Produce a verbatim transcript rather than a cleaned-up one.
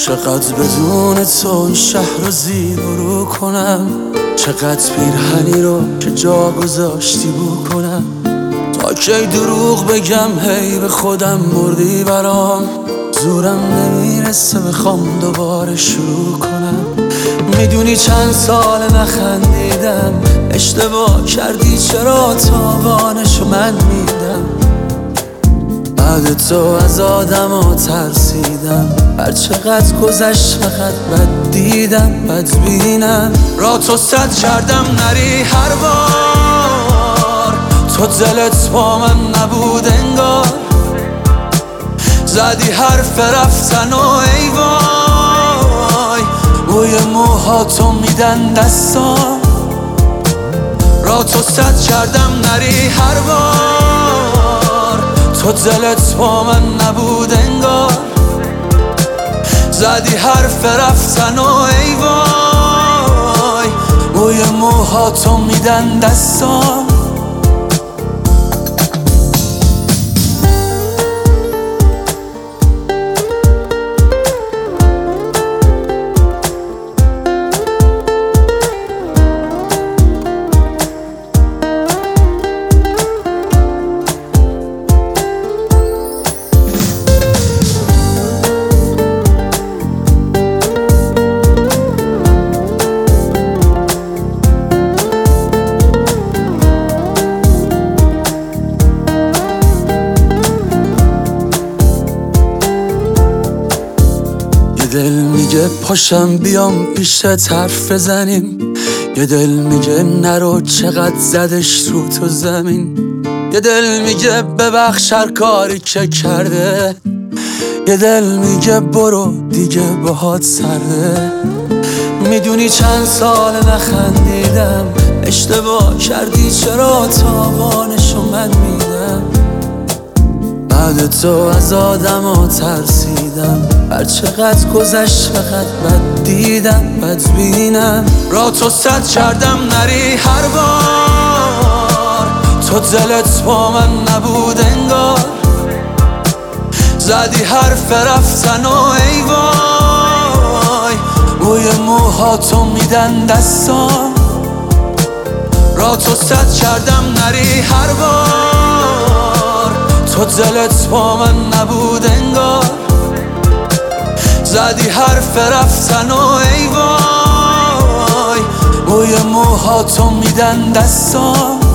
چقدر بدون تو این شهر رو زیر و رو کنم، چقدر پیرهنی رو که جا گذاشتی بو کنم. تا کی دروغ بگم هی به خودم مردی برام، زورم نمیرسه بخوام دوباره شروع کنم. میدونی چند سال نخندیدم، اشتباه کردی چرا تاوانشو من میدم. بعد تو از آدم ها ترسیدم، هر چقدر گذشت فقط بد دیدم بد بینم. را تو صد کردم نری هر بار، تو دلت با من نبود انگار. زدی حرف رفتن و ای وای، بوی موهاتو میدن دستان. را تو صد کردم نری هر بار، تو دلت با من نبود انگار. زدی حرف رفتن و ای وای، بوی موهاتو میدن دستان. یه دل میگه پاشم بیام پیشت حرف بزنیم، یه دل میگه نرو چقدر زدش رو تو زمین. یه دل میگه ببخش هر کاری که کرده، یه دل میگه برو دیگه باهات سرده. میدونی چند سال نخندیدم، اشتباه کردی چرا تاوانشو من میدم. بعد تو از آدم ها ترسیدم، هر چقدر گذشت فقط بد دیدم بد بینم. را تو صد کردم نری هر بار، تو دلت با من نبود انگار. زدی حرف رفتن و ای وای، بوی موهاتو میدن دستان. را تو صد کردم نری هر بار، تو دلت با من نبود انگار. زدی حرف رفتن و ای وای، بوی موهاتو میدن دستان.